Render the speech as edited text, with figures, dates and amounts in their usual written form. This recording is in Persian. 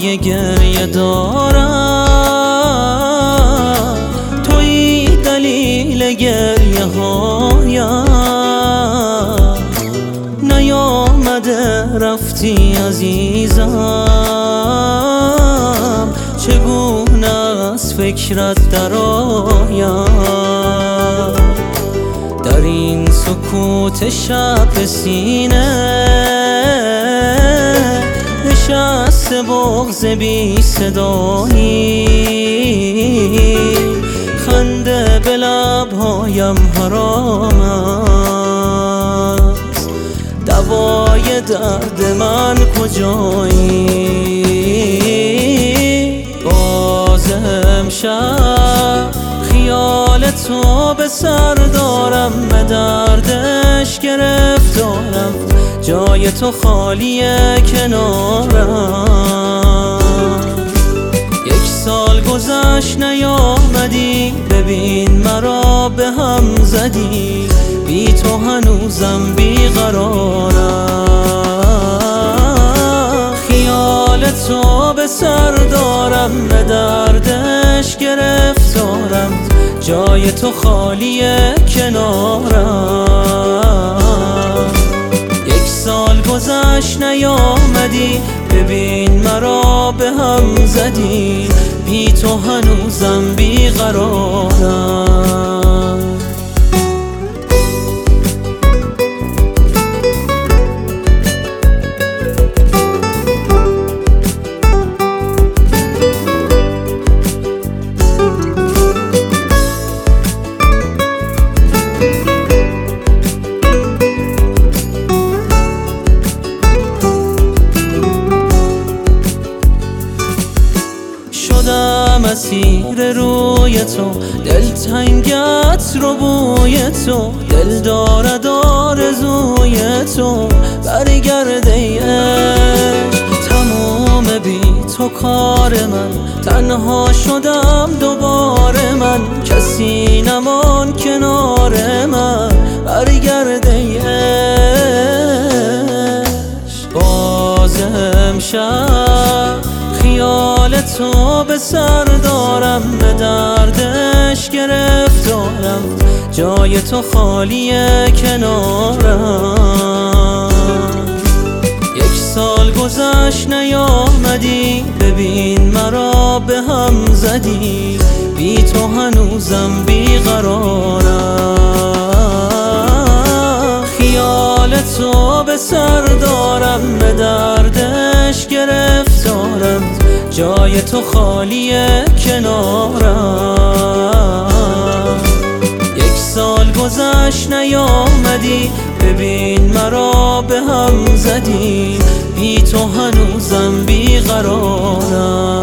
های گریه دارم، تویی دلیل گریه هایم. نیامده رفتی عزیزم، چگونه از فکرت درآیم. در این سکوت شب سینه نشسته بغض بی صدایی، خنده به لبهایم حرام است. دوای درد من کجایی؟ باز امشب خیال تو به سر دارم، به دردش گرفتارم، جای تو خالیه کنارم. 1 سال گذشت نیامدی، ببین مرا به هم زدی، بی تو هنوزم بیقرارم. خیال تو به سر دارم، به دردش گرفتارم، جای تو خالیه کنارم. 1 سال گذشت نیامدی، ببین مرا به هم زدی، بی تو هنوزم بیقرارم. مسیر روی تو، دلتنگت رو بوی تو، دل دارد آرزوی تو، برگرده عشق. تموم بی تو کار من، تنها شدم دوباره من، کسی نمان کنار من، برگرده عشق. باز امشب خیال تو به سر دارم، به دردش گرفتارم، جای تو خالیه کنارم. 1 سال گذشت نیامدی، ببین مرا به هم زدی، بی تو هنوزم بیقرارم. خیال تو به سر دارم، به دردش گرفتارم، جای تو خالیه کنارم. 1 سال گذشت نیامدی، ببین مرا به هم زدی، بی تو هنوزم بیقرارم.